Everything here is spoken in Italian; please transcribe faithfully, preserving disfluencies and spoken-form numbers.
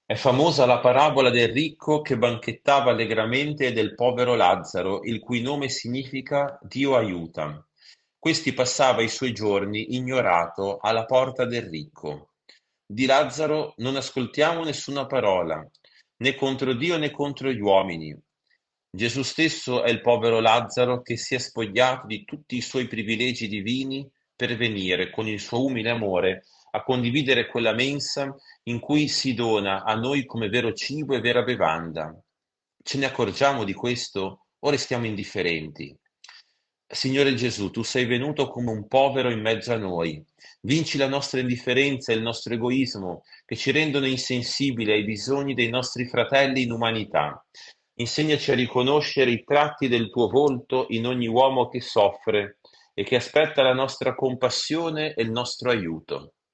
È famosa la parabola del ricco che banchettava allegramente e del povero Lazzaro, il cui nome significa Dio aiuta. Questi passava i suoi giorni ignorato alla porta del ricco. Di Lazzaro non ascoltiamo nessuna parola, né contro Dio né contro gli uomini. Gesù stesso è il povero Lazzaro che si è spogliato di tutti i suoi privilegi divini per venire con il suo umile amore a condividere quella mensa in cui si dona a noi come vero cibo e vera bevanda. Ce ne accorgiamo di questo o restiamo indifferenti? Signore Gesù, tu sei venuto come un povero in mezzo a noi. Vinci la nostra indifferenza e il nostro egoismo che ci rendono insensibili ai bisogni dei nostri fratelli in umanità. Insegnaci a riconoscere i tratti del tuo volto in ogni uomo che soffre e che aspetta la nostra compassione e il nostro aiuto.